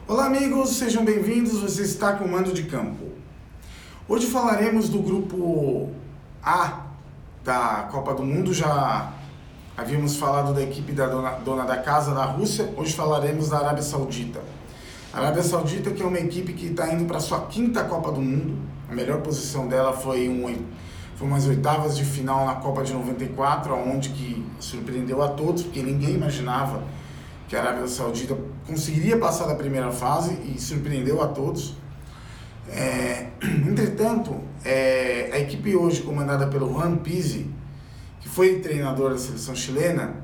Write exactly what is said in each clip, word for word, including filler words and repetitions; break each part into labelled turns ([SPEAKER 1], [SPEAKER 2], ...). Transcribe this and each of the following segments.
[SPEAKER 1] Olá amigos, sejam bem-vindos, você está com o Mando de Campo. Hoje falaremos do grupo A da Copa do Mundo, já havíamos falado da equipe da dona, dona da casa da Rússia, hoje falaremos da Arábia Saudita. A Arábia Saudita, que é uma equipe que está indo para a sua quinta Copa do Mundo, a melhor posição dela foi, um, foi umas oitavas de final na Copa de noventa e quatro, onde que surpreendeu a todos, porque ninguém imaginava que a Arábia Saudita conseguiria passar da primeira fase e surpreendeu a todos. É, entretanto, é, a equipe hoje comandada pelo Juan Pizzi, que foi treinador da seleção chilena,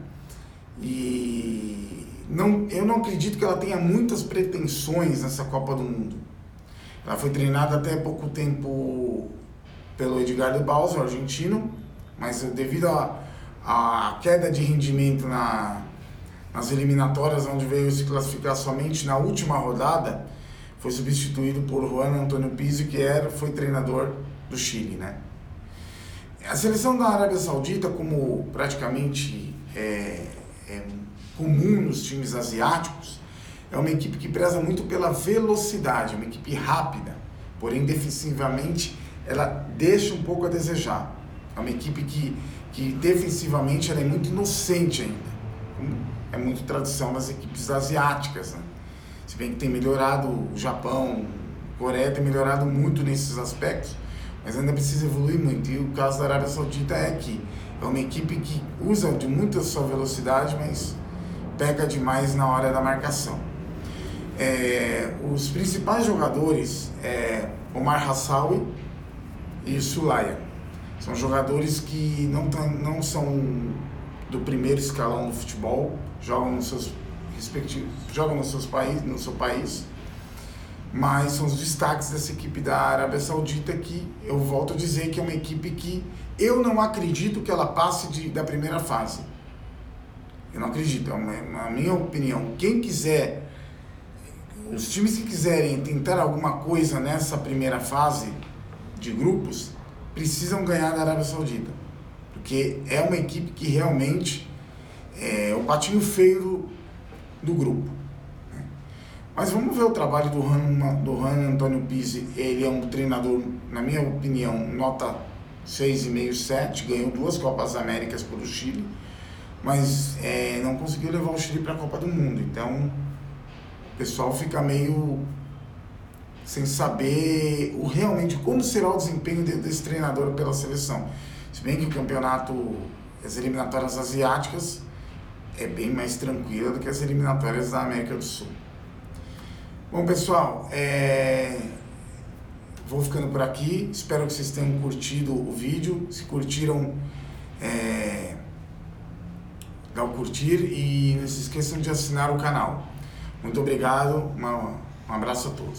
[SPEAKER 1] e não, eu não acredito que ela tenha muitas pretensões nessa Copa do Mundo. Ela foi treinada até pouco tempo pelo Edgardo Bauza, o argentino, mas devido à queda de rendimento na nas eliminatórias, onde veio se classificar somente na última rodada, foi substituído por Juan Antonio Pizzi, que era, foi treinador do Chile, né? A seleção da Arábia Saudita, como praticamente é, é comum nos times asiáticos, é uma equipe que preza muito pela velocidade, uma equipe rápida, porém defensivamente ela deixa um pouco a desejar. É uma equipe que, que defensivamente ela é muito inocente ainda. É muito tradição das equipes asiáticas, né? Se bem que tem melhorado, o Japão, a Coreia tem melhorado muito nesses aspectos, mas ainda precisa evoluir muito. E o caso da Arábia Saudita é que é uma equipe que usa de muita sua velocidade, mas peca demais na hora da marcação. É, os principais jogadores é Omar Hassawi e Sulaia. São jogadores que não, tam, não são do primeiro escalão do futebol, jogam nos seus respectivos, jogam nos seus países, no seu país, mas são os destaques dessa equipe da Arábia Saudita, que eu volto a dizer que é uma equipe que eu não acredito que ela passe de, da primeira fase. Eu não acredito, é uma, na minha opinião. Quem quiser, os times que quiserem tentar alguma coisa nessa primeira fase de grupos, precisam ganhar da Arábia Saudita, porque é uma equipe que realmente é o patinho feio do, do grupo, né? Mas vamos ver o trabalho do Juan, do Juan Antonio Pizzi. Ele é um treinador, na minha opinião, nota seis vírgula cinco, sete, ganhou duas Copas Américas pelo Chile, mas é, não conseguiu levar o Chile para a Copa do Mundo. Então o pessoal fica meio sem saber o, realmente como será o desempenho desse treinador pela seleção. Se bem que o campeonato, as eliminatórias asiáticas, é bem mais tranquila do que as eliminatórias da América do Sul. Bom, pessoal, é... vou ficando por aqui. Espero que vocês tenham curtido o vídeo. Se curtiram, é... dá o curtir e não se esqueçam de assinar o canal. Muito obrigado, um abraço a todos.